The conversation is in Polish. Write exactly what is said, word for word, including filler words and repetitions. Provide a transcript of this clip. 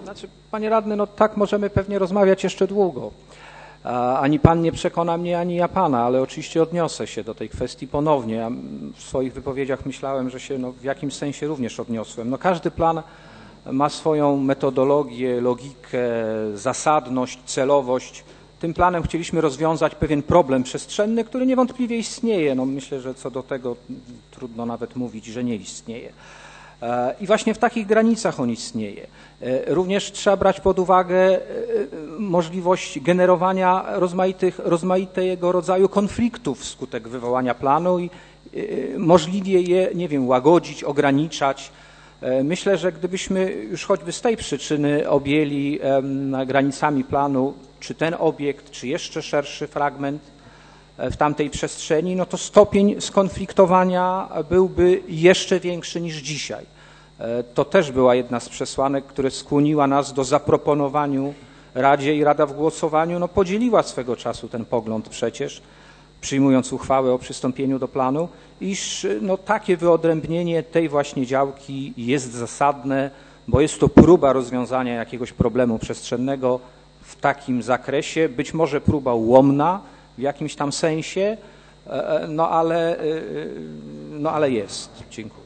Znaczy, panie radny, no tak możemy pewnie rozmawiać jeszcze długo. Ani pan nie przekona mnie, ani ja pana, ale oczywiście odniosę się do tej kwestii ponownie. Ja w swoich wypowiedziach myślałem, że się no, w jakimś sensie również odniosłem. No, każdy plan ma swoją metodologię, logikę, zasadność, celowość. Tym planem chcieliśmy rozwiązać pewien problem przestrzenny, który niewątpliwie istnieje. No, myślę, że co do tego trudno nawet mówić, że nie istnieje. I właśnie w takich granicach on istnieje. Również trzeba brać pod uwagę możliwość generowania rozmaitych, rozmaitego rodzaju konfliktów wskutek wywołania planu i możliwie je, nie wiem, łagodzić, ograniczać. Myślę, że gdybyśmy już choćby z tej przyczyny objęli granicami planu czy ten obiekt, czy jeszcze szerszy fragment w tamtej przestrzeni, no to stopień skonfliktowania byłby jeszcze większy niż dzisiaj. To też była jedna z przesłanek, która skłoniła nas do zaproponowaniu Radzie i Rada w głosowaniu no, podzieliła swego czasu ten pogląd przecież, przyjmując uchwałę o przystąpieniu do planu, iż no, takie wyodrębnienie tej właśnie działki jest zasadne, bo jest to próba rozwiązania jakiegoś problemu przestrzennego w takim zakresie, być może próba ułomna w jakimś tam sensie, no ale, no, ale jest. Dziękuję.